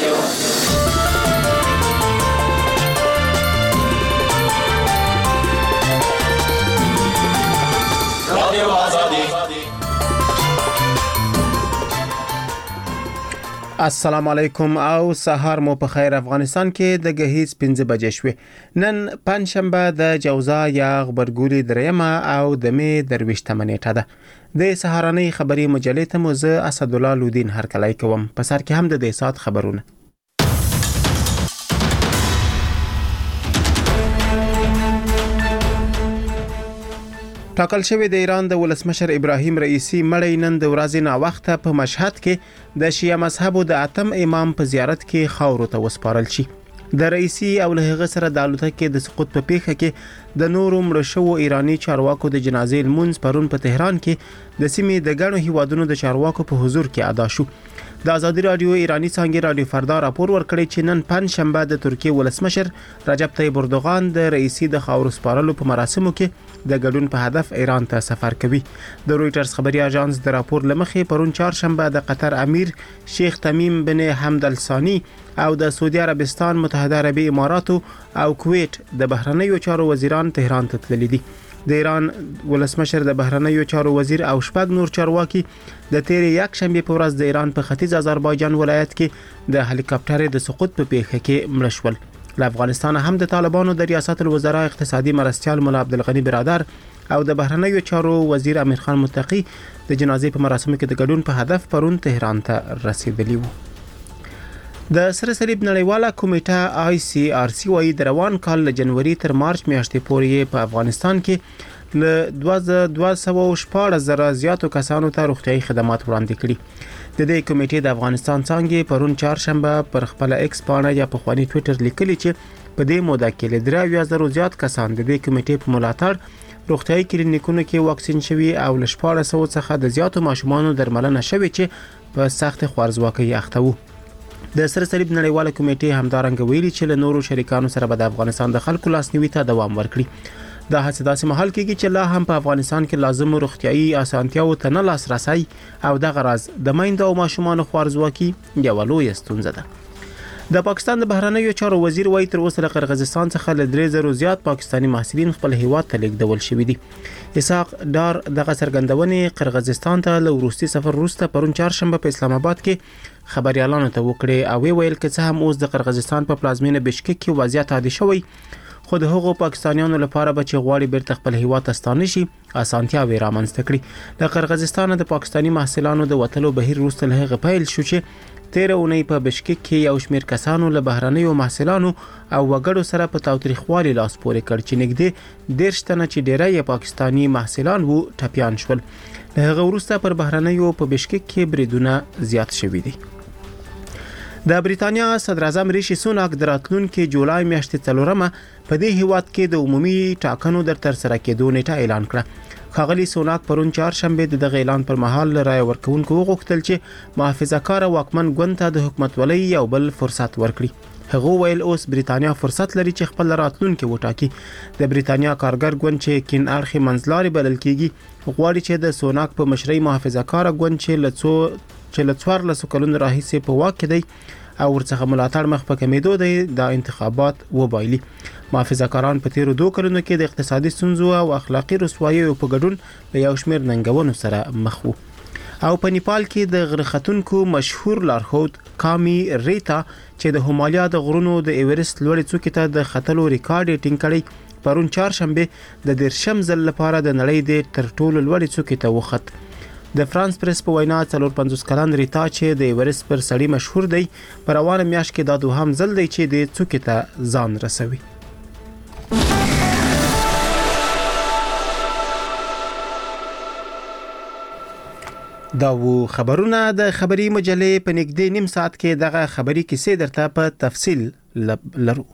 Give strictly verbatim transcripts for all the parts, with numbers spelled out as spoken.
السلام علیکم او سهار مو په خیر. افغانستان کې د غهیز پنځه بجې شوې. نن پنځشنبه د جوزا یا غبرګولي دریمه او د می درويشتمه نیټه ده. د سهارنۍ خبري مجلې ته مو زه اسد الله لودین هرکلی کوم. په سر کې هم د دې سات خبرونه. ټاکل شوی د ایران د ولسمشر ابراهیم رئیسی مړی نن د ورځې نا وخته په مشهد کې د شیعه مذهبو د اتم امام په زیارت کې خاورو ته وسپارل شي. د رئیسی او له هغه سره د الوتکې د سقوط په پیښه کې د نورو مړ شوو ایرانی چارواکو د جنازې لمونځ پرون په تهران کې د سیمې د ګڼو هیوادونو د چارواکو په حضور کې ادا شو. د ازادي رادیو ایرانی څنګه رادیو فردا راپور ورکړی چې نن پنځشنبه د ترکیه ولسمشر رجب طیب اردوغان د رئیسی د خاورو سپارلو په مراسمو کې د ګډون په هدف ایران ته سفر کوي. د رويټرز خبري اژانس د راپور لمخې پرون چهارشنبه د قطر امیر شیخ تمیم بن حمد الثانی او د سعودي عربستان متحده عربي اماراتو او کویت د بهرنیو چارو وزیران تهران ته تللي دي. د ایران ولسمشر د بهرنیو چارو وزیر او شپږ نور چارواکي د تیر یک شنبه په ورځ د ایران په ختیځ آذربایجان ولایت کې د هلیکاپټر د سقوط په پیښه کې مړ شول. له افغانستان هم د طالبانو د ریاست الوزرا اقتصادي مرستيال مولا عبدالغنی برادر او د بهرنیو چارو وزیر امیر خان متقی د جنازې په مراسمو کې د ګډون په هدف پرون تهران ته رسیدلی وو. د سره صلیب نړیواله کمیټه آی سی آر سی وايي د روان کال له جنوري تر مارچ میاشتې پورې په افغانستان کې له دوه سوه شپږ زره زیاتو کسانو ته روغتيایي خدمات وړاندې کړي. د دې کمیټې د افغانستان څنګه پرون چهارشنبه پر خپل ایکس پاڼه یا په خواني ټوئیټر لیکلي چې په دې موده کې له درې زره زیات کسان د دې کمیټې په ملاتړ روغتيایي کلینیکونو کې واکسین شوي او له شپږ سوه څخه د زیاتو ماشومانو درملنه شوي چې په سخت خوارزواکۍ اخته وو. د سره صلیب نړیواله کمیټې همدارنګه ویلي چې له نورو شریکانو سره به د افغانستان د خلکو لاسنیوي ته دوام ورکړي. دا هڅه داسې مهال کېږي چې لا هم په افغانستان کې لازم روغتيایي اسانتیاو ته نه لاسرسي او دغه راز د میندو او ماشومانو خوارزواکي یوه لویه ستونزه ده. د پاکستان د بهرنیو چارو وزیر وايي تر اوسه له قرغیزستان څخه له درې زره زیات پاکستانی محصلین خپل هیواد ته لیږدول شوي دي. اسحاق ډار دغه څرګندونې قرغیزستان ته له وروستي سفر وروسته پرون چهارشنبه په اسلام آباد کې خبريالانو ته وکړي او ویل چې څه هم اوس د قرغیزستان په پلازمینه بشکک کې وضعیت عادي شوی خو د هغو پاکستانیانو لپاره به چې غواړي بیرته خپل هیواد ته ستانه شي اسانتیاوې رامنځته کړي. د قرغیزستان د پاکستانی محصلانو د وټلو بهیر وروسته له هغه پیل شو چې تیر اونۍ په بشکک کې یو شمېر کسانو له بهرنیو محصلانو او وګړو سره په تاوتریخوالي لاس پورې کړ چې نږدې دېرش تنه چې ډېری پاکستانی محصلان وو ټپیان شول. له هغه وروسته پر بهرنیو په بشکک کې بریدونه زیات شوي دي. د بریتانیا صدر اعظم ریشي سوناک د راتلونکي جولای میاشتې څلورمه په دې هیواد کې د عمومي ټاکنو در تر سره کېدو نیټه اعلان کړه. ښاغلي سوناک پرون چهارشنبه د دغه اعلان پر مهال رای ورکوونکو وغوښتل چې محافظه‌کار واکمن ګوند ته د حکومتولۍ یو بل فرصت ورکړي. هغه ویل اوس بریتانیا فرصت لري چې خپل راتلونکي وټاکي. د بریتانیا کارګر ګوند چې کین اړخي منځلاري بلل کیږي غواړي چې د سوناک په مشرۍ محافظه‌کار ګوند چې لڅو چې لڅوار له کلونو راهیسې په واک کې دی او ورڅخه ملاتړ مخ په کمیدو دی د انتخابات وبایلي. محافظه‌کاران په تیرو دوه کلونو کې د اقتصادي ستونزو او اخلاقی رسواییو په ګډون له یو شمېر ننګونو سره مخ وو. او په نیپال کې د غره ختونکو مشهور لارښود کامی ریتا چې د همالیا د غرونو د ایورست لوړې څوکې ته د ختلو ریکارډ یې ټینګ کړی پرون چهارشنبه د دیرشم ځل لپاره د نړۍ د تر ټولو لوړې څوکې ته وخت. د فرانس پریس په وینا څلور پنځوس کلن ریتا چې د ایورست پر سړی مشهور دی په روانه میاشت کې دا دوهم ځل دی چې د څوکې ته ځان رسوي. دا وو خبرونه د خبري مجلې په نږدې نیم ساعت کې دغه خبري کیسې درته په تفصیل لرو.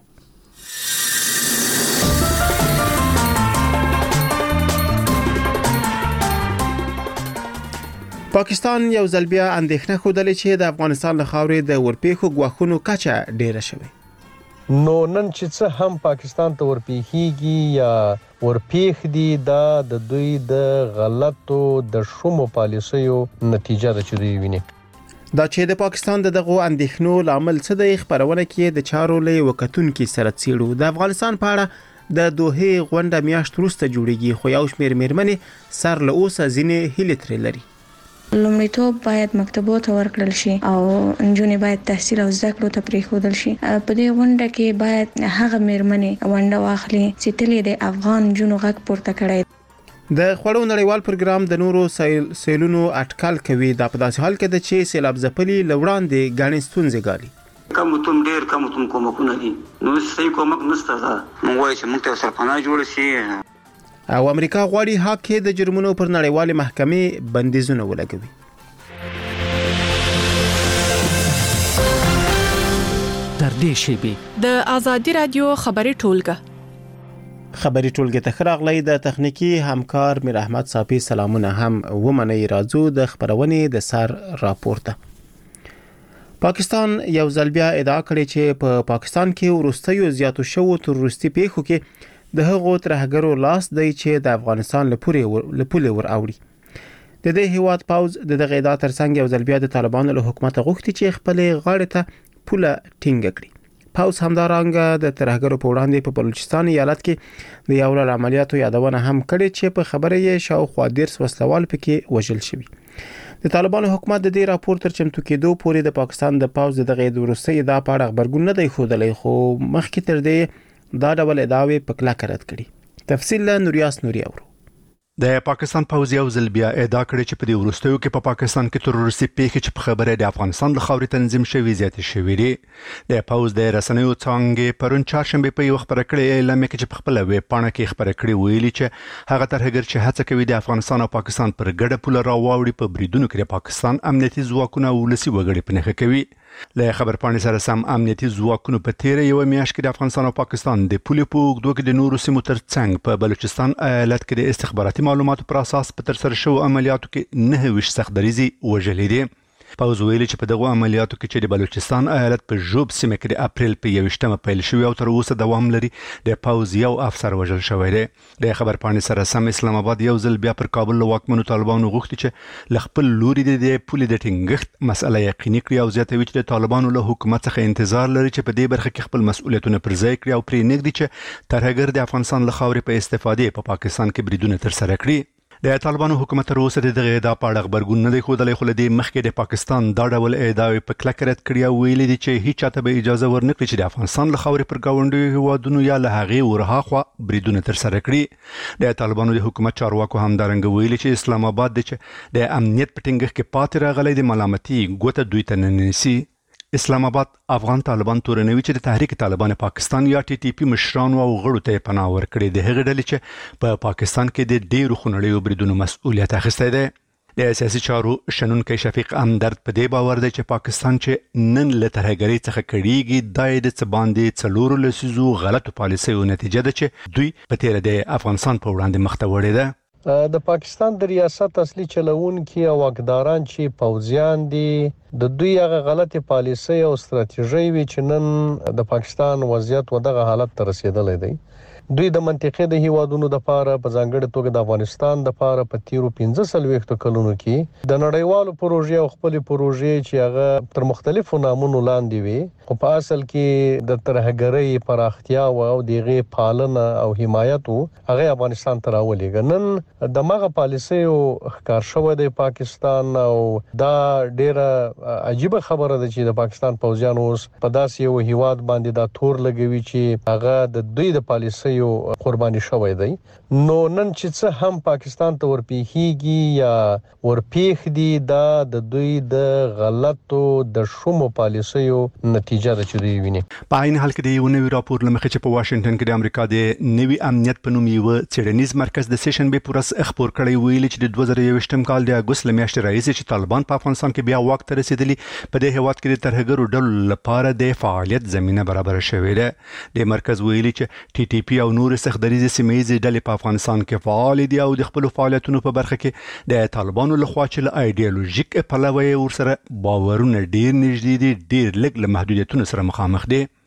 پاکستان یو ځل بیا اندېښنه ښودلې چې د افغانستان له خاورې د ورپېښو ګواښونو کچه ډېره شوې. نو نن چې څه هم پاکستان ته ورپېښېږي یا ورپېښ دي دا د دوی د غلطو د شومو پالیسیو نتیجه ده چې دوی ویني. دا چې د پاکستان د دغه اندېښنو لامل څه دی خبرونه کې د چارو لې وکتونکو سره څېړو. د افغانستان په اړه د دوحې غونډه میاشت وروسته جوړیږي، خو یو شمېر میرمنې سر له اوسه ځینې هیلې ترې لري. لومړیتوب باید مکتبو ته ورکړل شي او نجونې باید تحصیل او زده کړو ته پرېښودل شي. په دې غونډه کې باید هغه میرمنې ونډه واخلي چې تل د افغان نجونو غږ پورته کړی. د خوړو نړیوال پروګرام د نورو سیل سیلونو اټکل کوي. دا په داسې حال کې ده چې سیلاب ځپلي لوړاندې غاڼې ستونزې ګالي. کم تم ډیر کم تم کومکونه دي، نو صحیح کومک نشته. دا موږ وایو چې موږ ته سرپناه جوړ شي. او امریکا غواړي حق کې د جرمونو پر نړیوال محکمې بندیزونه ولګوي. تر دې شیبې د آزادي رادیو خبري ټولګه خبري ټولګه ته راغلی. د تخنیکی همکار میر احمد صافی سلامونه هم ومني. راځو د خبرونې د سر راپورته. پاکستان یو ځل بیا ادعا کړې چې په پا پاکستان کې ورستیو زیاتو شوو تروریستي پیښو کې د هغو ترهګرو لاس دی چې د افغانستان لپاره لپاره ور اوړي. د دې هیواد پاوز د دغه ادعا ترڅنګ یو ځل بیا د طالبانو له حکومت غوښتي چې خپل غاړه ته پوله ټینګ کړي. پاوز همدارنګه د ترهګرو په وړاندې په بلوچستان ایالت کې د یو لړ عملیاتو یادونه هم کړې چې په خبره یې شاوخوا دیرش وسلوال پکې وژل شوي. د طالبانو حکومت د دې راپور تر چمتو کېدو پورې د پاکستان د پاوز دغه وروستي ادعا په اړه خبرګون نه دی ښودلی، خو مخکې تر دې دا ډول ادعاوې په کلکه رد کړي. تفصیل له نوریاس نوري اورو. د پاکستان پوځ یو ځل بیا ادعا کړې چې په دې وروستیو کې په پاکستان کې تروریستي پیښې چې په خبره د افغانستان له خاورې تنظیم شوي زیاتې شوې دي. د پوځ د رسنیو څانګې پرون چهارشنبه په یو خبره کړې اعلان کې چې په خپل ویب پاڼه کې خبره کړې ویلي چې هغه ترهګر چې هڅه کوي د افغانستان او پاکستان پر ګډه پوله راوړي په بریدونو کې د پاکستان امنیتي ځواکونه ولسی وګړي په نخښه کوي. له خبر پاڼې سره سم امنیتي ځواکونو په تیر یو میاشت کې د افغانستان او پاکستان د پولې په اوږدو کې د نورو سیمو ترڅنګ په بلوچستان ایالت کې د استخباراتي معلوماتو پر اساس په ترسره شوو عملیاتو کې نه ویش سختدریزي وژلې دي. پوځ ویلي چې په دغه عملیاتو کې چې د بلوچستان ایالت په جوب سیمه کې د اپریل په یویشتمه پیل شوی او تر اوسه دوام لري، د پوځ یو افسر وژل شوی دی. د خبر پاڼې سره سم اسلام آباد یو ځل بیا پر کابل له واکمنو طالبانو غوښتي چې ل خپل لوري د پولې د ټینګښت مسله یقیني کړي او زیاتوي چې د طالبانو له حکومت څخه انتظار لري چې په دې برخه کې خپل مسؤلیتونه پر ځای کړي او پرې نږدې چې ترهګر د افغانستان له خاورې په استفادې په پا پاکستان کې بریدونه ترسره کړي. د طالبانو حکومت تر اوسه دغه ادعا په اړه خبرګون نه دی ښودلی، خو له دې مخکې د پاکستان دا ډول ادعاوې په کلکه رد کړي او ویلي دي چې هیڅ چاته به اجازه ورنکړي چې د افغانستان له خاورې پر ګاونډیو هیوادونو یا له هغې ورهاخوا بریدونه ترسره کړي. د طالبانو د حکومت چارواکو همدارنګه ویلي چې اسلام آباد دی چې د امنیت په ټینګښت کې پاتې راغلی د ملامتي ګوته دوی ته نه نیسي. اسلام آباد افغان طالبان تورنوي چې د تحریک طالبان پاکستان یا ټي ټي پی مشرانو او غړو ته پناه ورکړي د هغې ډلې چې په پاکستان کې د ډېرو خونړیو بریدونو مسؤلیت اخیستی دی. د سیاسي چارو شنونکی شفیق همدرد په دې باور دی چې پاکستان چې نن له ترهګرۍ څخه کړیږي دا یې د څه باندې څلورو لسیزو غلطو پالیسیو نتیجه ده چې دوی په تیره د افغانستان په وړاندې مخ ته وړې ده. د پاکستان د ریاست اصلي چلوونکي او واکداران چې پوځیان دي د دوی هغه غلطي پالیسي او ستراتیژي وی چې نن د پاکستان وضعیت ودغه حالت ته رسیدلی دی. دوی د منطقې د هیوادونو د لپاره په ځانګړي توګه د افغانستان د لپاره په تیرو پنځه سلويختو کلونو کې د نړیوالو پروژې او خپل پروژې چې هغه تر مختلفو نامونو لاندې وي، خو په اصل کې د ترهګرۍ پراختیا او دغه پالنه او حمایت هغه افغانستان ته راولېږي. نن د مغه پالیسي او ښکار شوی د پاکستان او دا ډیره عجیب خبره ده چې د پاکستان پوځیان اوس په داسې یو هیواد باندې دا تور لګوي چې هغه د دوی د پالیسي قرباني شوی دی. نو نن چې څه هم پاکستان ته ورپیږي یا ورپیښ دي دا د دوی د غلطو د شومو پالیسیو نتیجه ده چې دوی ویني. په عین حال کې د یو نوي راپور لمخې چې په واشنگټن کې د امریکا د نوي امنیت په نوم یو څېړنیز مرکز د سیشنبه پورس خبر کړی ویلي چې د دوه زره یوویشتم کال د اګوست لمیاشتې راهیسې چې طالبان په افغانستان کې بیا واک ته رسیدلي په دې هیواد کې د ترهګرو ډلو لپاره د فعالیت زمينه برابر شوې ده. د مرکز ویلي چې ټي ټي پی او نور سختدریزي سیمه‌یزې ډلې په افغانستان کې فعال دي او د خپل فعالیتونو په برخه کې د طالبانو لخوا چې له ایډیالوژیک پلوه ورسره باورونه ډیر نږدې دي ډیر لږ له محدودیتونو سره مخامخ دي.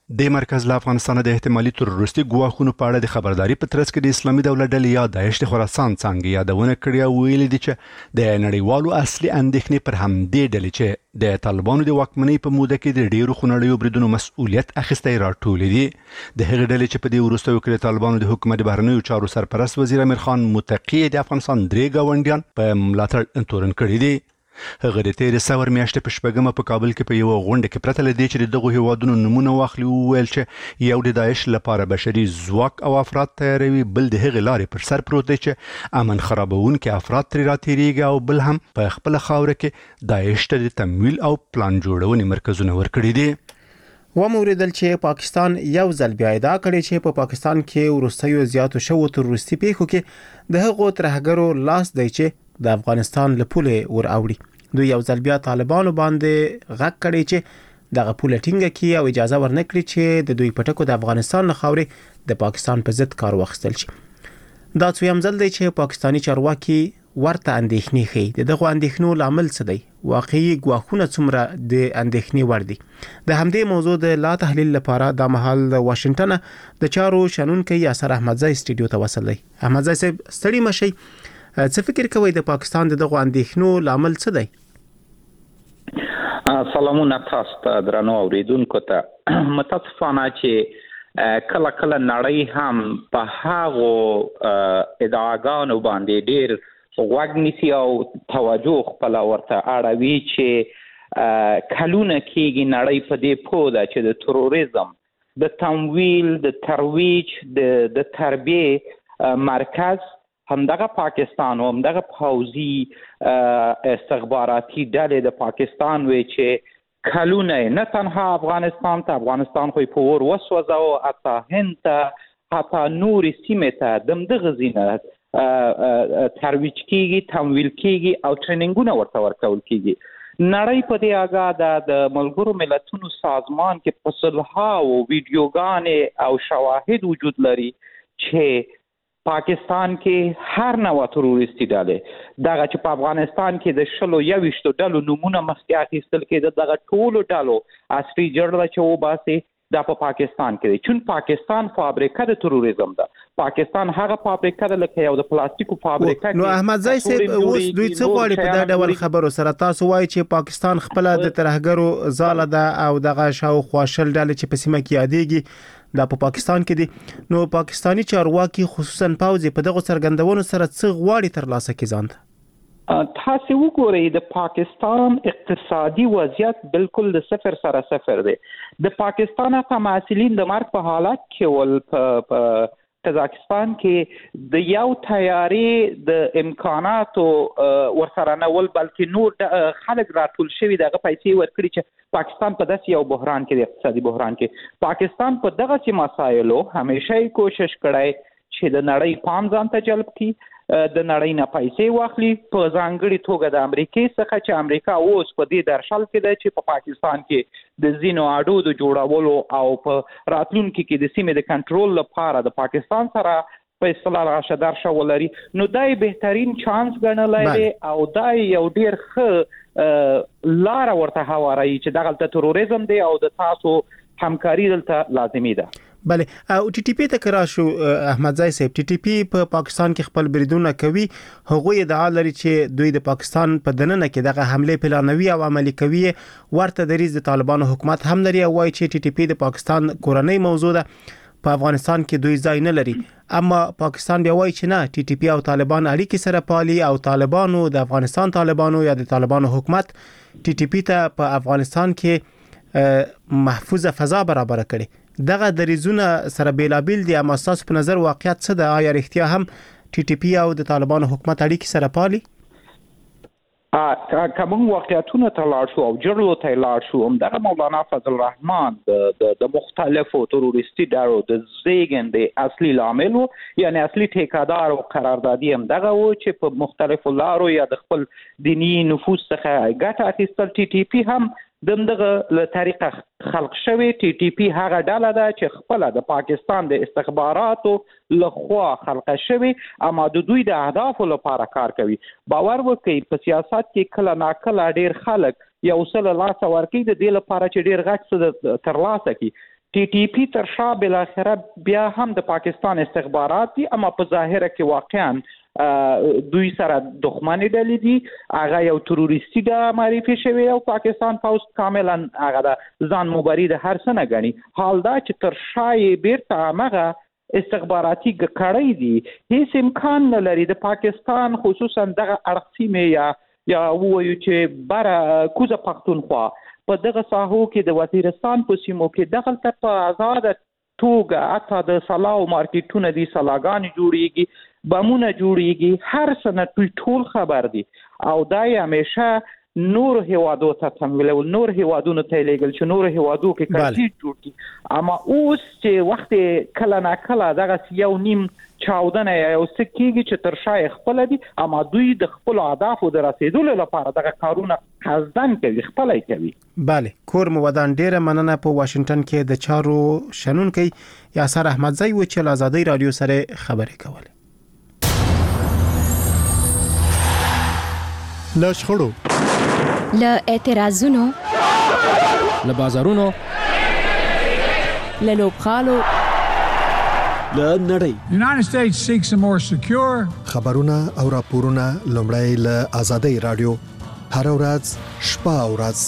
د مرکز له افغانستان د احتمالي تروریستي ګواښونو په اړه د خبرداري په ترڅ کې د اسلامي دولت ډلې یا داعش د خراسان څنګه یادونه کړې او ویلي دي چې د نړیوالو اصلي اندېښنې پر همدې ډلې چې د طالبانو د واکمنۍ په موده کې د ډیرو خونړیو بریدونو مسؤلیت اخیستی راټولې دي. د هغې ډلې چې په دې وروستیو کې د طالبانو د حکومت د بهرنیو چارو سرپرست وزیر امیر خان متقي د افغانستان درې ګاونډیان په ملاتړ تورن کړي دي. هغه د تیرې سور میاشتې په شپږمه په کابل کې په یوه غونډه کې پرته له دې چې د دغو هیوادونو نومونه واخلي وویل چې یو د داعش لپاره بشري ځواک او افراد تیاروي، بل د هغې لارې پر سر پروت دی چې امن خرابونکي افراد ترې راتېرېږي او بل هم په خپله خاوره کې داعش ته د تمویل او پلان جوړونې مرکزونه ورکړي دي. وموریدل چې پاکستان یو ځل بیا ادعا کړې چې په پاکستان کې وروستیو زیاتو شوو تروریستي پیښو کې د هغو ترهګرو لاس دی چې د افغانستان له پولې ور اوړي. دوی یو ځل بیا طالبانو باندې غږ کړی چې دغه پوله ټینګه کړي او اجازه ورنکړي چې د دوی پټکو د افغانستان له خاورې د پاکستان په ضد کار واخیستل شي. دا څویم ځل دی چې پاکستانی چارواکي ورته اندېښنې ښیي. د دغو اندېښنو لامل څه دی؟ واقعي ګواښونه څومره د اندېښنې وړ دي؟ د همدې موضوع د لا تحلیل لپاره د مهال د واشنګټن د چارو شنونکی یاسر احمدزی استودیو ته وصل دی. احمدزی صاحب ستړي مشئ، څه فکر کوئ د پاکستان د دغو اندېښنو لامل څه دی؟ سلامونه تاسو ته درنو اوریدونکو ته. متاسفانه چې کله کله نړۍ هم په هغو ادعاګانو باندې ډیر غوږ نیسي او توجه خپله ورته اړوي چې کلونه کېږي نړۍ په دې پوه ده چې د تروریزم د تمویل، د ترویج، د تربیې مرکز همدغه پاکستان او همدغه پوځي استخباراتي ډلې د پاکستان وي چې کلونه نه تنها افغانستان ته افغانستان خو په اور وسوځه او حتی هند ته حتی نورې سیمې ته د همدغه ځینه ترویج کېږي، تمویل کېږي او ټریننګونه ورته ورکول کېږي. نړۍ په دې اګاه ده. د ملګرو ملتونو سازمان کې په سلهاوو ویډیوګانې او شواهد وجود لري چې پاکستان کې هر نوع تروریستي ډلې دغه چې په افغانستان کې د شلو یویشتو ډلو نومونه مخکې اخیستل کېده، دغه ټولو ډلو اصلي جړه چې وباسي دا په پاکستان کې دی. چون پاکستان فابریکه د تروریزم ده. پاکستان هغه فابریکه ده لکه یو د پلاستیکو فابریکه. نو احمدزی صاحب اوس دوی څه غواړي په دا ډول خبرو سره؟ تاسو وایي چې پاکستان خپل د ترهګرو ځاله ده او دغه شاوخوا شل ډلې چې په سیمه کې یادېږي دا په پاکستان کې دي. نو پاکستانی چارواکي خصوصا پوځي په دغه څرګندونو سره څه غواړي ترلاسه کړي ځان ته؟ تاسو وګورئ د پاکستان اقتصادي وضعیت بالکل د صفر سره صفر دی. د پاکستان هغه محصلین د مرګ په حالت کې ول په قزاقستان کې د یو تیارې د امکاناتو ورسره نه ول بلکې نور خلک راټول شوي دغه پیسې ورکړي چې پاکستان په داسې یو بحران کې د اقتصادي بحران کې پاکستان په دغه سي مسایلو همیشه کوشش کړی چې د نړۍ پام ځان ته جلب کړي، د نړۍ نه پیسې واخلي، په ځانګړي توګه د امریکای څخه چې امریکا اوس په دې درشل کې ده چې په پاکستان کې د ځینو اډو د جوړولو او په راتلونکي کې د سیمې د کنټرول لپاره د پاکستان سره په اصطلاح راشه درشه ولري. نو دای بهترین چانس ګڼلی دی او دای یو ډیر ښه لاره ورته هواروي چې دغلته تروریزم دی او د تاسو همکاري دلته لازمي ده. بله، او ټي ټي پی ته کرا شو احمدزی صاحب. ټي ټي پی په پاکستان کې خپل بریدونه کوي. هغوی ادعا لري چې دوی د پاکستان په دننه کې دغه حمله پلانوي او عملي کوي. ورته دریځ د طالبانو حکومت هم لري او وايي چې ټي ټي پی د پاکستان کورنۍ موضوع ده، په افغانستان کې دوی ځای نه لري. اما پاکستان بیا وایي چې نه، ټي ټي پی او طالبان اړیکې سره پالي او طالبانو د افغانستان طالبانو یا د طالبانو حکومت ټي ټي پی ته په افغانستان کې محفوظه فضا برابر کړي. دغه دریزونه سره بیلابیل دي. اما تاسو په نظر واقعیت څه ده؟ آیا رښتیا هم ټي ټي پی او د طالبانو حکومت اړیکې سره پالي؟ ا کوم واقعیتونه ته لاړ شو او جړلو ته لاړ شو همدغه مولانا فضل الرحمن د د مختلفو تروریستي ډارو د زیږندې اصلي لامل وو، یعنی اصلي ټیکادار او قراردادي همدغه وو چې په مختلفو لارو یا د خپل دینی نفوذ څخه ګټه اخیستل. ټي ټي پی هم دغه له طریقه خلق شوی. ټي ټي پی هغه ډله ده چې خپل د پاکستان د استخباراتو لخوا خلق شوی اما د دوی د اهدافو لپاره کار کوي. باور وکړئ په سیاست کې کله ناکله ډیر خلک یو سل لاس ورکی د دې لپاره چې ډیر غټ څه ترلاسه کړي. ټي ټي پی تر شا بل اخره بیا هم د پاکستان استخبارات دي، اما په ظاهره کې واقعا دوی سره دښمنی ډلې دي، هغه یو تروریستي ډله معرفي شوی او پاکستان پوز کاملا هغه د ځان مبارز هر څه نه ګڼي. حال دا چې تر شا یې بیرته هغه استخباراتي کړۍ دي، هیڅ امکان نه لري د پاکستان خصوصا دغه اړخ سیمې یا یا وایو چې بره کوزه پښتونخوا په دغه ساحو کې د وزیرستان په سیمو کې دغلته په آزاد توګه حتی د سلاو مارکیټونه دي، سلاګانې جوړیږي، بمونه جوړیږي، هر څه نه ټول خبر دي او دا یې همیشه نور هیوادو ته تمویلول، نور هیوادونو ته لیږل چې نور هیوادو کې کړکېچ جوړ کړي. اما اوس چې وخت کله نه کله دغه یو نیم چاودنه یو څه کېږي چې تر شا یې خپله دي، اما دوی د خپلو اهدافو د رسېدلو لپاره دغه کارونه قصداً کوي، خپله یې کوي. بله، کور مو ودان، ډیره مننه. په واشنگټن کې د چارو شنونکی یاسر احمدزی و چې له آزادۍ رادیو سره خبرې کولې. له شخړو، له اعتراضونو، له بازارونو، له لوبخالو، له نړۍ United States seeks a more secure خبرونه او راپورونه لومړی له آزادۍ رادیو هر ورځ شپه او ورځ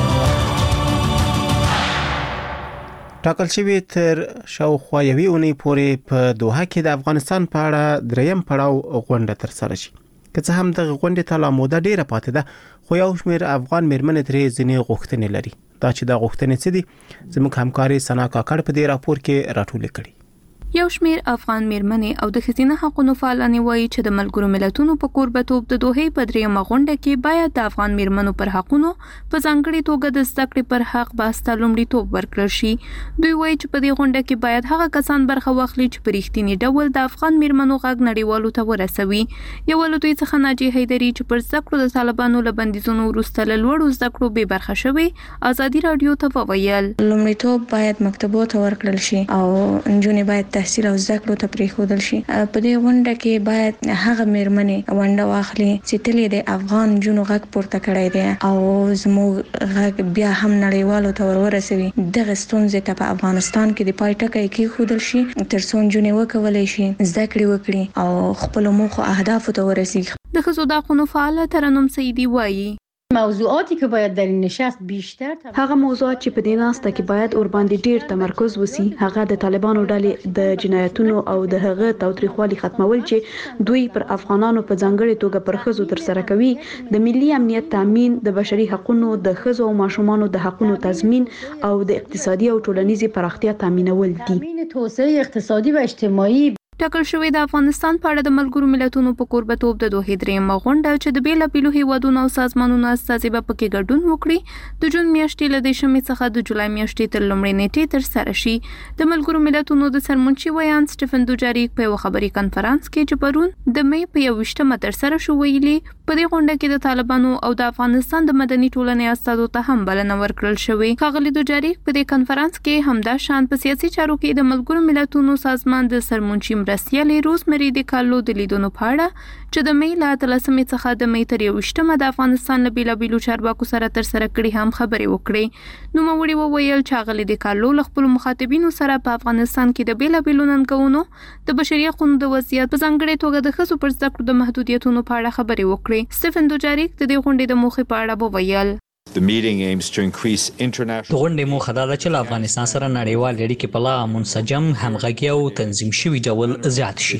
ټاکل شوی تر شاوخوا یوې اونۍ پورې په دوحه کې د افغانستان په اړه دریم پړاو غونډه ترسره شي. که څه هم دغه غونډې ته لا موده ډیره پاتې ده، خو یو شمېر افغان میرمنې ترې ځینې غوښتنې لري. دا چې دا غوښتنې څه دي، زموږ همکاري سنا کاکړ په دې راپور کې راټولې کړي. یو شمیر افغان میرمنې او د ښځینه حقوقو فعالانې وایي چې د ملګرو ملتونو په کوربتوب د دوحې په دریمه غونډه کې باید د افغان میرمنو پر حقونو په ځانګړي توګه د زده کړې پر حق بحث ته لومړیتوب ورکړل شي. دوی وایي چې په دې غونډه کې باید هغه کسان برخه واخلي چې په رښتیني ډول د افغان میرمنو غږ نړیوالو ته ورسوي. یو له دوی څخه ناجیه حیدري چې پر زده کړو د طالبانو له بندیزونو وروسته له لوړو زده کړو بې برخه شوی، آزادي رادیو ته وویل لومړیتوب باید مکتبو ته ورکړل شي او نجونې باید تحصیل او زده کړو ته پریښودل شي. په دې غونډه کې باید هغه میرمنې ونډه واخلي چې تل د افغان جنو غږ پورته کړی دی او زموږ غږ بیا هم نړیوالو ته ورورسوي. دغه ستونزې ته په افغانستان کې د پای ټکی کېښودل شي تر څو نجونې وکولی شي زده کړې وکړي او خپلو موخو اهدافو ته ورسیږي. د ښځو د حقونو فعاله ترنم سعیدی وایي موضوعاتی که باید در این نشست بیشتر هغه موضوعات چې په دې ناسته کې باید اور باندې ډیر تمرکز وسی هغه د طالبانو ډلې د جنایتونو او د هغه تاوتریخوالي ختمول چې دوی پر افغانانو په ځانګړي توګه پر ښځو تر سره کوي، د ملي امنیت تامین، د بشري حقوقو، د ښځو او ماشومانو د حقوقو تضمین او د اقتصادي او ټولنیزي پراختیا تامینول دي. تامین توسعه اقتصادي و اجتماعي ټاکل شوی د افغانستان په اړه د ملګرو ملتونو په کوربتوب د دوحې دریمه غونډه چې د بیلابیلو هیوادونو او سازمانونو استازي به پکې ګډون وکړي د جون میاشتې له دېرشمې څخه د جولای میاشتې تر لومړۍ نیټې ترسره شي. د ملګرو ملتونو د سرمنشي ویان سټیفن دوجاریک په یو خبري کانفرنس کې چې پرون د مې په یوویشتمه ترسره شو ویلي په دې غونډه کې د طالبانو او د افغانستان د مدني ټولنې استازو ته هم بلنه ورکړل شوې. ښاغلي دوجاریک په دې کانفرنس کې همدا شان په سیاسي چارو کې د ملګرو ملتونو سازمان د سرمنشي مرستیالې روزمری د کالو د لیدونو په اړه چې د مې له اتلسمې څخه د مې تر یوویشتمه د افغانستان له بیلابیلو چارواکو سره ترسره کړي هم خبرې وکړې. نوموړي وویل چې ښاغلي د کالو له خپلو مخاطبینو سره په افغانستان کې د بیلابیلو ننګونو د بشري حقوقو د وضعیت په ځانګړي توګه د ښځو پر زده کړو د محدودیتونو په اړه خبرې وکړې. سټیفن دوجاریک د دې غونډې د موخې په اړه وویل The meeting aims to increase international د غونډې موخه دا ده چې له افغانستان سره نړیوال اړیکې په لا منسجم، همغږي او تنظیم شوي ډول زیات شي.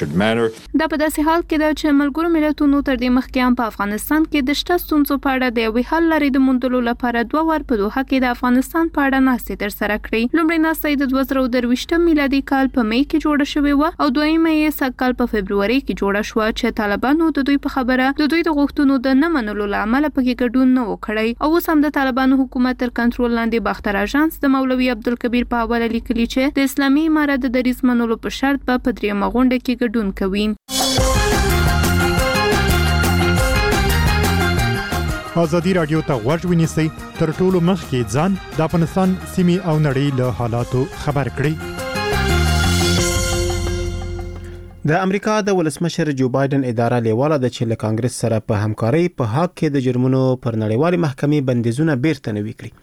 دا په داسې حال کې ده چې ملګرو ملتونو تر دې مخکې هم په افغانستان کې د شته ستونزو په اړه د یوې حل لارې د موندلو لپاره دوه وار په دوحه کې د افغانستان په اړه ناستې ترسره کړې. لومړۍ ناسته یې د دوه زره درویشتم میلادي کال په مې کې جوړه شوې وه او دویمه یې سږ کال په فبروري کې جوړه شوه چې طالبانو د دوی په خبره د دوی د غوښتنو د نه منلو له امله پکې ګډون نه و کړی او اوس هم د طالبانو حکومت تر کنټرول لاندې باختر اژانس د مولوي عبدالکبیر په حواله لیکلي چې د اسلامي امارت د دریځ منلو په شرط به په دریمه غونډه کې ګډون کوي. آزادي رادیو ته غوږ ونیسئ، تر ټولو مخکې ځان د افغانستان سیمې او نړۍ له حالاتو خبر کړئ. د امریکا د ولسمشر جو بایدن اداره لیواله د چې له کانګرس سره په همکارۍ په حق کې د جرمونو پر نړیوالې محکمې بندیزونه بیرته نوي کړي.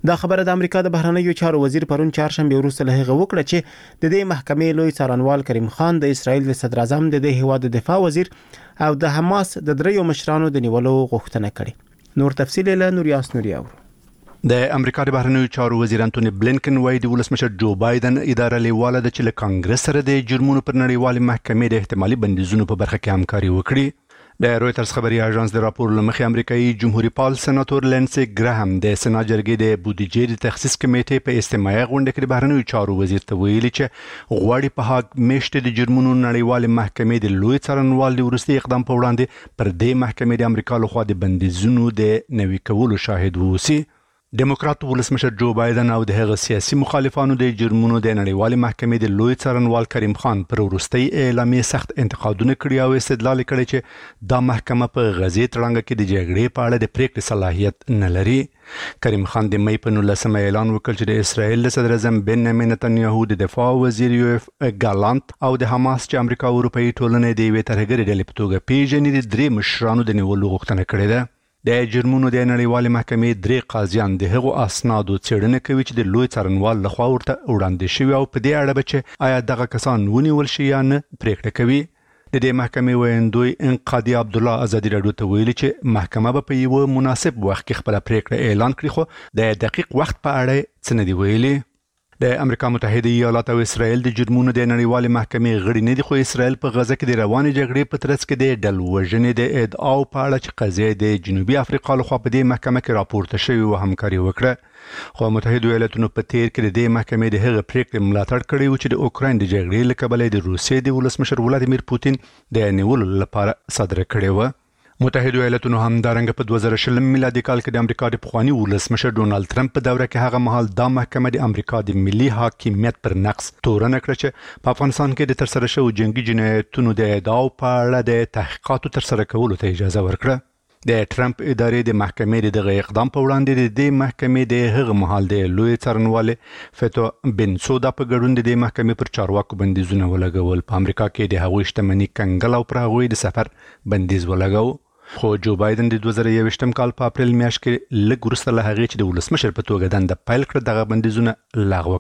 دا خبره د امریکا د بهرنیو چارو وزیر پرون چهارشنبه وروسته له هغه وکړه چې د دې محکمې لوی څارنوال کریم خان د اسرائیل د صدر اعظم د دې هیواد د دفاع وزیر او د حماس د دریو مشرانو د نیولو غوښتنه کړې. نور تفصیل له نوریاس نوریا ورو. د امریکا د بهرنیو چارو وزیر انټونی بلینکن وايي د ولسمشر جو بایدن اداره لیواله د چې له کانګرس سره د جرمونو پر نړیوالې محکمې د احتمالي بندیزونو په برخه کې همکاري وکړي. د رويټرز خبري اژانس د راپور لمخې امریکایي جمهوریت پال سناتور لینسي ګراهام د سنا جرګې د بودیجې د تخصیص کمیټې په استماعي غونډه کې د بهرنیو چارو وزیر ته ویلي چې غواړي په هاګ میشته د جرمونو نړیوالې محکمې د لوی څارنوال د ورستي اقدام په وړاندې پر دې محکمې د امریکا لخوا د بندیزونو د نوي کولو شاهد ووسی. ډیموکرات ولسمشر جو بایدن او د هغه سیاسي مخالفانو د جرمونو د نړیوالې محکمې د لوی څارنوال کریم خان پر وروستي اعلامیه سخت انتقادونه کړي او استدلال کړي چې دا محکمه په غزې تړانګه کې د جګړې په اړه د پریکړې صلاحیت نه لري. کریم خان د مې په نولسمه اعلان وکړ چې د اسرائیل د صدر اعظم بنیامین نتنیاهو د دفاع وزیر یوف ګالانت او د حماس چې امریکا او اروپאי ټولنې د یوې ترهګرې ډلې په توګه پیژني د درې مشرانو د نیولو غوښتنه کړې ده. د جرمونو د نړیوالې محکمې درې قاضیان د هغو اسنادو څېړنه کوي چې د لوی څارنوال لخوا ورته وړاندې شوي او په دې اړه به چې آیا دغه کسان ونیول شي یا نه پریکړه کوي. د دې محکمې ویندوی انقادي عبد الله ازادي راډیو ته ویلي چې محکمه به په یو مناسب وخت کې خپل پریکړه اعلان کړي خو د دقیق وخت په اړه څه نه دی ویلي. د امریکا متحده ایالات او اسرائیل د جرمونو د نړیوالې محکمې غړي نه دي خو اسرائیل په غزه کې د روانې جګړې په ترڅ کې د ډلوژنې د ادعاو په اړه چې قضیه د جنوبي افریقا لخوا په دې محکمه کې راپورته شوې او همکاري وکړه. خو متحده ایالاتونو په تیر کې د دې محکمې د هغه پریکړې ملاتړ کړی و چې د اوکراین د جګړې له کبله د روسیې د ولسمشر ولادیمیر پوتین د نیولو لپاره صادره کړې و. متحده ایالاتونو همدارنګه په دوه زره شل میلادي کال کې د امریکا د پخوانی ولسمشر ډونالد ترامپ په دوره کې هغه مهال دا محکمه د امریکا د ملي حاکمیت پر نقض تورنه کړه چې په افغانستان کې د ترسره شوو جنگي جنایتونو د ادعاو په اړه د تحقیقاتو ترسره کولو ته اجازه ورکړه. د ټرمپ ادارې د محکمې دغه اقدام په وړاندې د دې محکمې د هغه مهال د لوی څارنوال فتو بنسودا په ګډون د دې محکمې پر چارواکو بندیزونه ولګول. په امریکا کې د هغوی شتمنۍ کنګل او پر هغوی د سفر بندیز ولګاو. خو جو بایدن د دوه زره یوویشتم کال په اپریل میاشت کې لږ وروسته له هغې چې د ولسمشر په توګه دنده پیل کړه دغه بندیزونه لغوه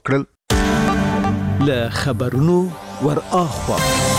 کړل. له خبرونو ور اخوا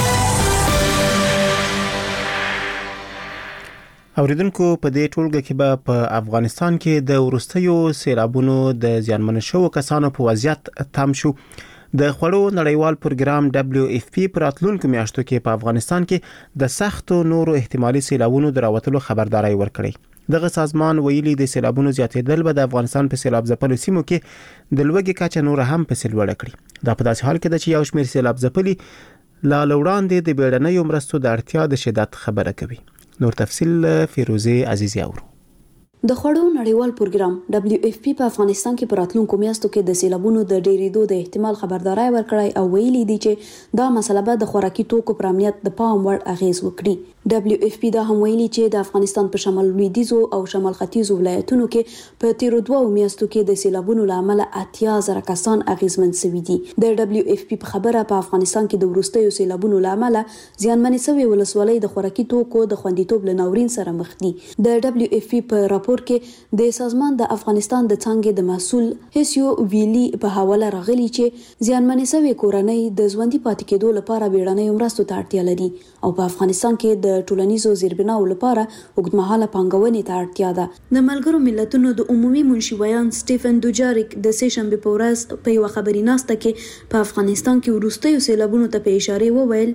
اوریدونکو په دې ټولګه کې به په افغانستان کې د وروستیو سیلابونو د زیانمن شوو کسانو په وضعیت تم شو. د خوړو نړیوال پروګرام دبليو اف پی پر راتلونکو میاشتو کې په افغانستان کې د سختو نورو احتمالي سیلابونو دراوتلو خبرداري ورکړي. دغه سازمان ویلي د سیلابونو زیاتېدل به د افغانستان په سیلاب ځپلو سیمو کې د لوږې کچه نور هم په سلوړه کړي. دا په داسې حال کې ده چې یو شمېر سیلاب ځپلي لا لوړاندې د بیړنیو مرستو د اړتیا د شدت خبره کوي. نور تفصیل فیروزه عزیزی اورو. د خوړو نړیوال پروګرام دبليو اف پی په افغانستان کې په راتلونکو میاشتو کې د سیلابونو د ډېرېدو د احتمال خبرداري ورکړای او ویلي دي چې دا مسله به د خوراکي توکو پر امنیت د پام وړ اغیز وکړي. دبليو اف پی دا هم ویلي چې د افغانستان په شمال لویدیځو او شمال ختیځو ولایتونو کې په تیرو دوه میاشتو کې د سیلابونو لامل اتیا زره کسان اغیزمن شوي دي. د دبليو اف پی په خبره په افغانستان کې د وروستیو سیلابونو لامل زیانمنې شوی ولسوالۍ د خوراکي توکو د خوندیتوب له ناورین سره مخ دي. د دبليو اف پی په راپور کې د سازمان د افغانستان د څنګه د مسول هیسیو ویلی په حواله راغلی چې زیانمنې شوی کورنۍ د ژوندۍ پاتې کېدو لپاره بیړنۍ مرستو ته اړتیا لري او په افغانستان کې د ټولنیزو زیربناو لپاره اوږدمهاله پانګونې ته اړتیا ده. د ملګرو ملتونو د عمومي منشي ویان سټیفن دوجاریک د سه شنبه په ورځ په یو خبري ناسته کې په افغانستان کې وروستیو سیلابونو ته په اشاره وویل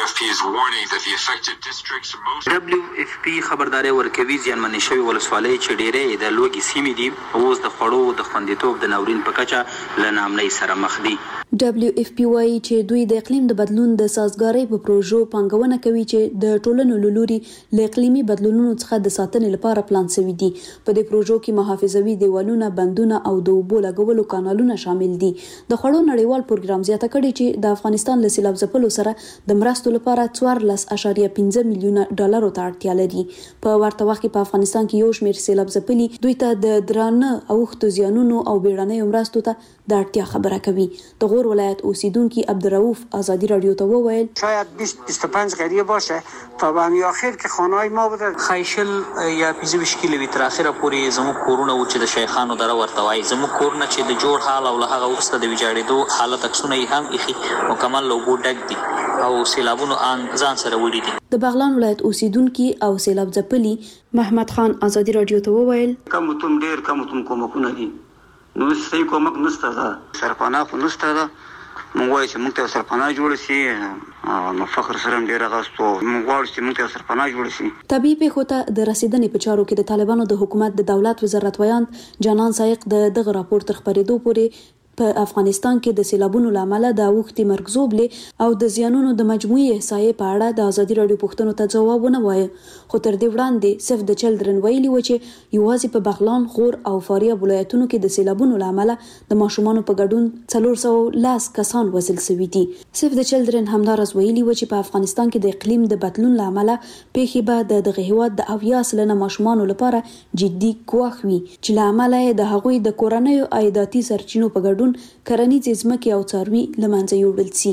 دبليو اف پی خبرداري ورکوي زیانمنې شوی ولسوالۍ چې ډېرې د لوګي سیمې دي اوس د خړو د خوندیتوب د ناورین په کچه له نامنۍ سره مخ دي. دبليو اف پی وايي چې دوی د اقلیم د بدلون د سازګارۍ په پروژو پانګونه کوي چې د ټولنو لوري له اقلیمي بدلونونو څخه د ساتنې لپاره پلان شوی دي. په دې پروژو کې محافظوي دیوالونه، بندونه او د اوبو لګولو کانالونه شامل دي. د خوړو نړیوال پروګرام زیاته کړي چې د افغانستان له سیلاب ځپلو سره د مرستو لپاره څوارلس اعشاریه پنځه میلیونه ډالرو ته اړتیا لري. په ورته وخت کې په افغانستان کې یو شمېر سیلاب ځپلي دوی ته د درانه اوښتو زیانونو او بیړنیو مرستو ته د اړتیا خبره کوي. دغه غور ولایت اوسیدونکو عبدالرؤوف آزادی رادیو ته وویل شاید بیست بیست و پنج قریه باشه تا به همی آخر که خانه‌های ما بوده خیشل یا پنځه ویشت کیلومتره اخره پورې زموږ کورونه و چې د شیخانو دره ورته وایي زموږ کورونه چې د جوړ حال او له هغه وروسته د ویجاړېدو حالت عکسونه یې هم ایښي مکمل له اوبو ډک دي او سیلابونو ان ځان سره وړي دي. د بغلان ولایت اوسیدونکو او سیلاب ځپلي محمد خان آزادی رادیو ته وویل کم تم ډیر کم تم کومکونه دي نو صحیح کومک نشته ده سرپناه خو نشته ده موږ وایو چې موږ ته سرپناه جوړ شي نو فخر سره ډیر غاستو موږ غواړو چې موږ ته سرپناه جوړ شي. طبيعي پیښو ته د رسیدنې په چارو کې د طالبانو د حکومت د دولت وزارت ویان جانان سایق د دغه راپور تر خبرېدو پورې په افغانستان کې د سیلابونو لامل د اوختي مرګزوبلې او د زیانونو د مجموعي احصایې په اړه د ازادي رادیو پوښتنو ته ځواب ونه وایي خو تر دې وړاندې سیف د چلډرن ویلي و چې یوازې په بغلان غور او فاریاب ولایتونو کې د سیلابونو لامل د ماشومانو په ګډون څلور سوه لس کسان وژل شوي دي. سیف د چلډرن همدارس ویلي و چې په افغانستان کې د اقلیم د بدلون لامل پیښې به د دغه هیواد د اویا سلنه ماشومانو لپاره جدي ګواښ وي چې لامل یې د هغوی د کورنیو عایداتي سرچینو په ګډون کرنیزې ځمکې او څاروي له منځه یوړل شي.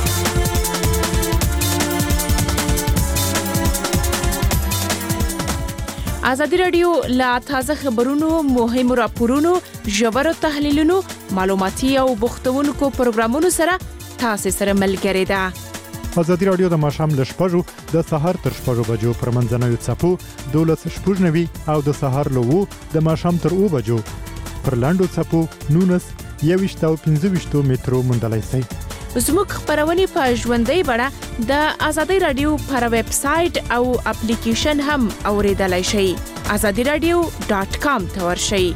ازادي رادیو لا تازه خبرونو مهمو راپورونو ژورو تحلیلونو معلوماتي او بوختونکو پروګرامونو سره تاسو سره ملګری ده. ازادي رادیو د ماښام له شپږو د سهار تر شپږو بجو پر منځنوي څپو دولس شپږ نوي او د سهار له وو د ماښام تر اوه بجو پر لاندو څپو نونس یویشت او پنځه ویشت مترو موندلای شئ. زموږ خبرونه په ژوندۍ بڼه د ازادي رادیو پر ویب سټ او اپلیکیشن هم اوریدلای شئ. azadi radio dot com ته ورشئ.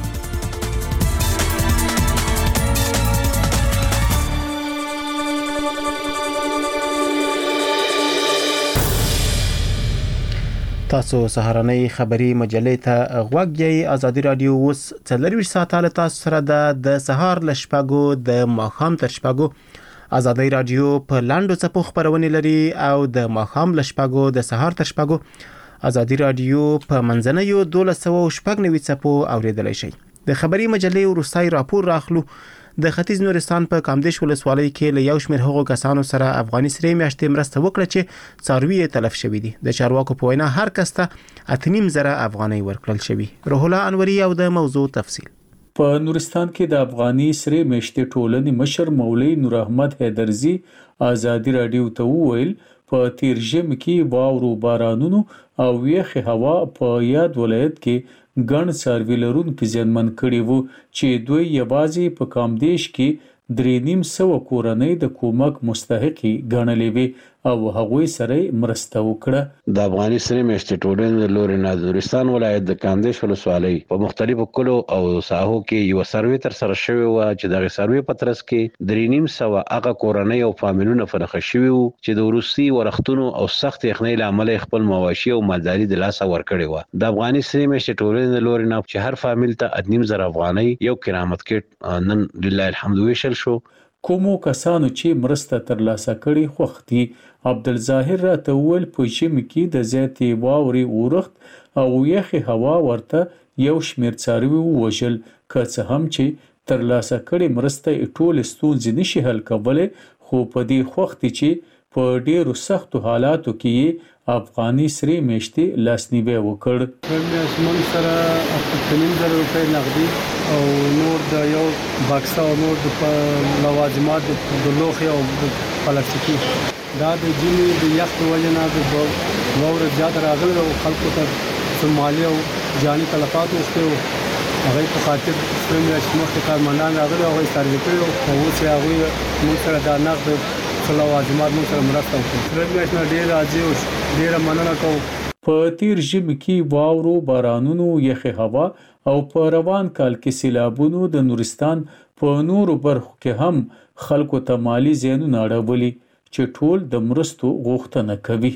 تاسو سهارنۍ خبری مجلې ته غوږ یې. ازادي رادیو اوس څلور ساعته له تاسو سره د سهار ل شپږو د ماښام تر شپږو ازادي رادیو په لاندو څپو خبرونه لري او د ماښام ل شپږو د سهار تر شپږو ازادي رادیو په منځنوي دولس سوه شپږ نوي څپو اوریدلای شئ. د خبری مجلې وروستي راپور راخلو. د ختیځ نورستان په کامدیش ولسوالۍ کې له یو شمېر هغو کسانو سره افغاني سرې میاشتې مرسته وکړه چې څاروي یې تلف شوي دي. د چارواکو په وینا هر کس ته اته نیم زره افغانۍ ورکړل شوي. روح الله انوري او د موضوع تفصیل. په نورستان کې د افغاني سرې میاشتې ټولنې مشر مولوي نور احمد حیدرزي ازادي رادیو ته وویل په تیر ژمي کې واورو بارانونو او یخي هوا په یاد ولایت کې ګڼ څاروي لرونکي زیانمن کړي وو چې دوی یوازې په کامدیش کې درې نیم سوه کورنۍ د کومک مستحقي ګڼلې وي او هغوی سره مرسته وکړه. د افغاني سرې میاشتې ټولنې د لوري نه د نورستان ولایت د کامدیش ولسوالۍ په مختلفو کلو او ساحو کې یو سروې تر سره شوی و چې دغه سروې په ترڅ کې درې نیم سوه هغه کورنۍ او فامیلونه فرخه شوي وو چې د وروستي ورښتونو او سخت یخنۍ له امله خپل مواشي او مالداري د لاسه ورکړې وه. د افغاني سرې میاشتې ټولنې د لوري نه چې هر فامیل ته اته نیم زره افغانۍ یو کرامت کټ نن لله الحمد ویشل شو. کومو کسانو چې مرسته ترلاسه کړي خوښ دي. عبدالظاهر راته وویل په ژمي کې د زیاتې واورې اورښت او یخې هوا ورته یو شمېر څاروي ووژل که څه هم چې ترلاسه کړي مرسته یې ټولې ستونزې نشي حل کولی خو په دې خوښ دي چې په ډېرو سختو حالاتو کې یې افغاني سرې میاشتې لاسنیوی وکړ. موږ سره اته نیم زره روپۍ نغدي او نور د یو بکس او نور د لوازمات د لوښي او پلاستیکي دا د جنې د یخ په وجه نه د واوره زیاته راغله او خلکو ته مالي او جاني تلفات وشته. هغه په خاطر سرې میاشتې مخکې کارمندان راغلي او هغوی سروې کړي او اوس یې هغوی موږ سره دا نغد لوازمات موږ سره مرسته وکړي. سرې میاشت نه ډېر راضي او ډېره مننه کوو. په تیر ژمي کې واورو بارانونو یخې هوا او په روان کال کې سیلابونو د نورستان په نورو برخو کې هم خلکو ته مالی زیانونه اړولي چې ټول د مرستو غوښتنه کوي.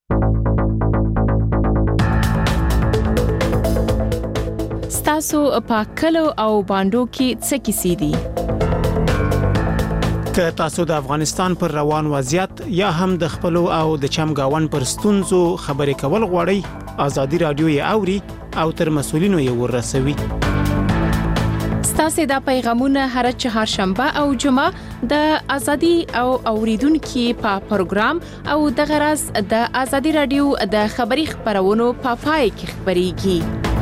ستاسو په کلو او باندو کې څه کیسې دي؟ که تاسو د افغانستان پر روان وضعیت یا هم د خپل او د چمګاون پر ستونزو خبرې کول غواړئ ازادي رادیو یې اوري او تر مسولینو یې ورسوي. ستاسو دا پیغامونه هر چهارشنبه او جمعه د ازادي او اوریدونکو په پروګرام او د غرض د ازادي رادیو د خبري خبرونو په پای کې خبريږي.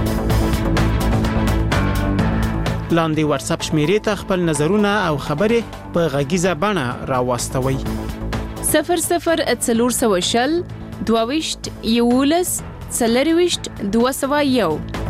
لاندې واتساپ شمیرې ته خپل نظرونه او خبرې په غږیزه بڼه راوستوي. صفر صفر څلور سوه شل دوه ویشت یولس څلرویشت دوه سوه یو